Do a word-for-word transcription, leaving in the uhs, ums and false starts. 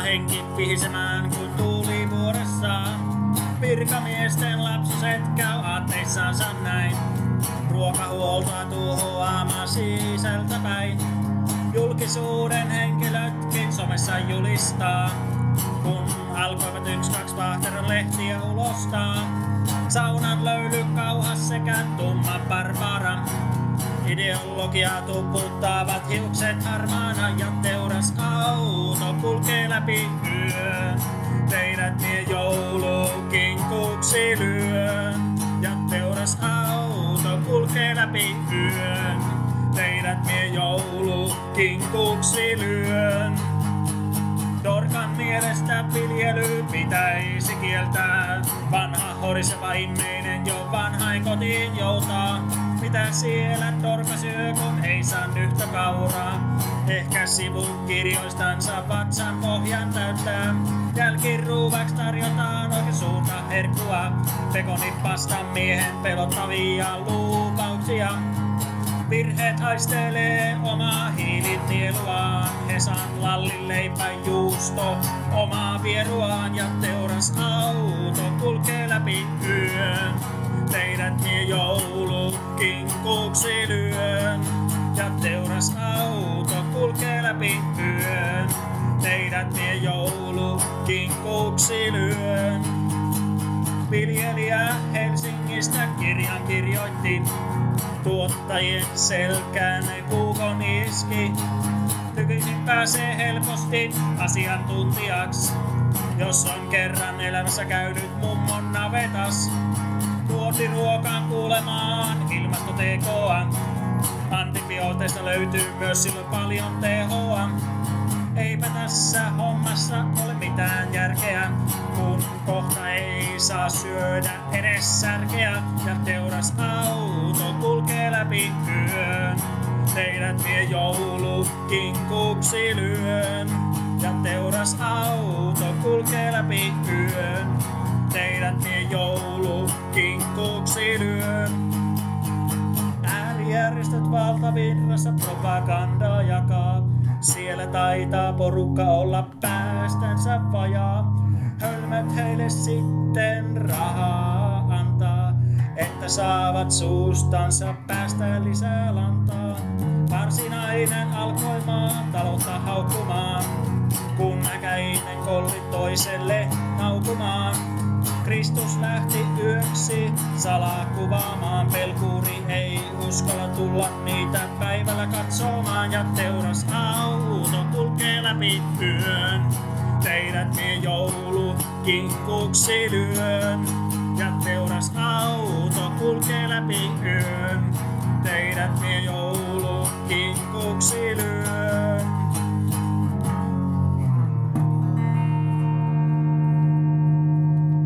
henki pihisemään kuin tuuli vuoressaan. Virkamiesten lapsuset käy aatteissansa näin. Ruokahuoltoa tuhoamaan sisältäpäin. Julkisuuden henkilötkin somessa julistaa, kun alkoivat yksi kaksi Vaahteron lehtiä ulostaa. Saunan löyly kauhas sekä tumma barbara. Ideologiaa tuputtavat hiukset harmaana ja teuras auto kulkee läpi yön. Teidät mie joulukinkuksi lyön. Ja teuras auto kulkee läpi yön. Teidät mie joulukinkuksi lyön. Dorkan mielestä viljely pitäisi kieltää. Vanha horiseva immeinen jo vanhain kotiin joutaa. Mitä siellä Dorka syö, kun ei saa yhtä kauraa? Ehkä sivun kirjoistansa vatsan pohjan täyttää. Jälkiruuvaksi tarjotaan oikein suurta herkkua. Pekonipasta miehen pelottavia lupauksia. Virheet haistelee omaa hiilinieluaan. Hesan lallin leipä juusto omaa vieruaan. Ja teuras auto kulkee läpi yön. Teidät mie joulukinkuksi lyön. Ja teuras auto kulkee läpi yön. Teidät mie joulukinkuksi lyön. Viljelijä Helsingistä kirjan kirjoitti. Tuottajien selkään kuukon iski. Nykyisin pääsee helposti asiantuntijaksi, jos on kerran elämässä käynyt mummon navetas. Tuontiruokaan kuulemaan ilmastotekoa. Antibiooteista löytyy myös silloin paljon tehoa. Eipä tässä hommassa ole mitään järkeä, kun kohta ei saa syödä edes särkeä. Ja teuras auto kulkee läpi yön. Teidät mie joulukinkuksi lyön. Ja teuras auto kulkee läpi yön. Teidät mie joulukinkuksi lyön. Äärijärjestöt valtavirrassa propagandaa jakaa. Siellä taitaa porukka olla päästänsä vajaa. Hölmöt heille sitten rahaa antaa, että saavat suustansa päästä lisää lantaa. Varsinainen alkoi maan taloutta haukkumaan, kun äkäinen kolli toiselle naukumaan. Kristus lähti yöksi salaa kuvaamaan. Pelkuri ei uskalla tulla niitä päivällä katsomaan. Ja teuras auto kulkee läpi yön. Teidät mie joulukinkuksi lyön. Ja teuras auto kulkee läpi yön. Teidät mie joulukinkuksi